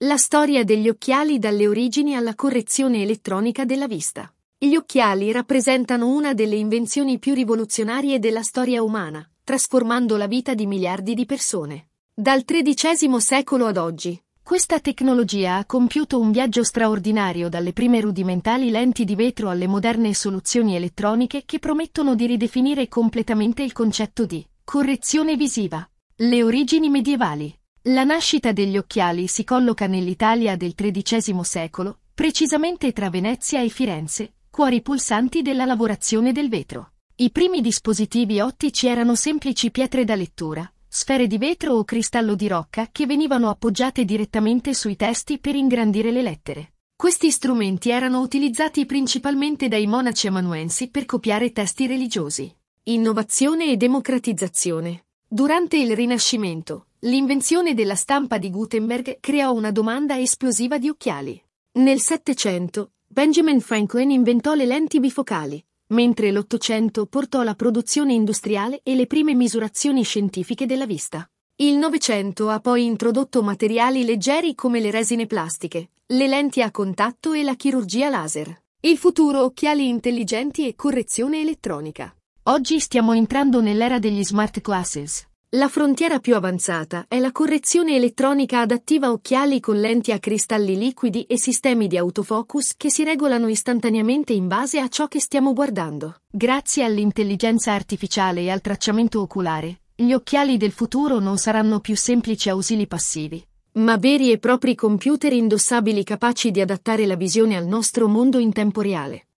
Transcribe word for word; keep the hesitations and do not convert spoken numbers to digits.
La storia degli occhiali dalle origini alla correzione elettronica della vista. Gli occhiali rappresentano una delle invenzioni più rivoluzionarie della storia umana, trasformando la vita di miliardi di persone. Dal tredicesimo secolo ad oggi, questa tecnologia ha compiuto un viaggio straordinario dalle prime rudimentali lenti di vetro alle moderne soluzioni elettroniche che promettono di ridefinire completamente il concetto di correzione visiva. Le origini medievali. La nascita degli occhiali si colloca nell'Italia del tredicesimo secolo, precisamente tra Venezia e Firenze, cuori pulsanti della lavorazione del vetro. I primi dispositivi ottici erano semplici pietre da lettura, sfere di vetro o cristallo di rocca che venivano appoggiate direttamente sui testi per ingrandire le lettere. Questi strumenti erano utilizzati principalmente dai monaci amanuensi per copiare testi religiosi. Innovazione e democratizzazione. Durante il Rinascimento, l'invenzione della stampa di Gutenberg creò una domanda esplosiva di occhiali. Nel Settecento, Benjamin Franklin inventò le lenti bifocali, mentre l'Ottocento portò la produzione industriale e le prime misurazioni scientifiche della vista. Il Novecento ha poi introdotto materiali leggeri come le resine plastiche, le lenti a contatto e la chirurgia laser. Il futuro: occhiali intelligenti e correzione elettronica. Oggi stiamo entrando nell'era degli smart glasses. La frontiera più avanzata è la correzione elettronica adattiva, occhiali con lenti a cristalli liquidi e sistemi di autofocus che si regolano istantaneamente in base a ciò che stiamo guardando. Grazie all'intelligenza artificiale e al tracciamento oculare, gli occhiali del futuro non saranno più semplici ausili passivi, ma veri e propri computer indossabili capaci di adattare la visione al nostro mondo in tempo reale.